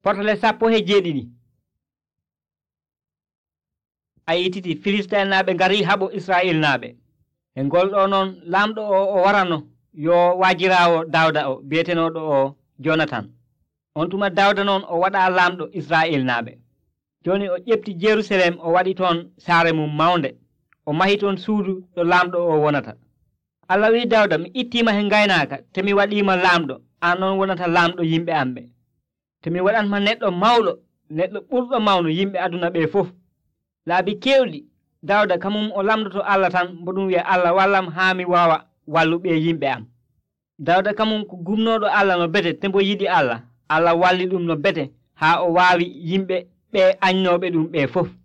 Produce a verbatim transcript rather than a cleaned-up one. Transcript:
portale sappo he jeeɗiɗi. A yititi Filistin naaɓe ngari haɓo Israel naaɓe. E ngol ɗo noon lamɗo o o warano yo wajirawo Dawda o biyetenoɗo o Jonathan. On tuma Dawda noon o waɗa lamɗo Israel naaɓe. Joni o ƴefti Jerusalem o waɗi toon saare mum mawnde. O mahi toon suudu ɗo lamɗo o wonata. Allah wi Dawda, mi ittima he gaynaka te mi waɗima lamɗo, an noon wonata lamɗo yimɓe am ɓe. Te mi waɗanma neɗɗo mawɗo, neɗɗo ɓurɗo mawno yimɓe aduna ɓe fof. Laabi kewɗi Dawda kamum o lamdoto Allah tan mbo ɗum wiya Allah wallam haa mi wawa walluɓe yimɓe am. Dawda kamum ko gumnoɗo Allah no bete te mbo yiɗi Allah. Allah walli ɗum no bete haa o waawi yimɓe ɓe añnoɓe ɗum ɓe fof.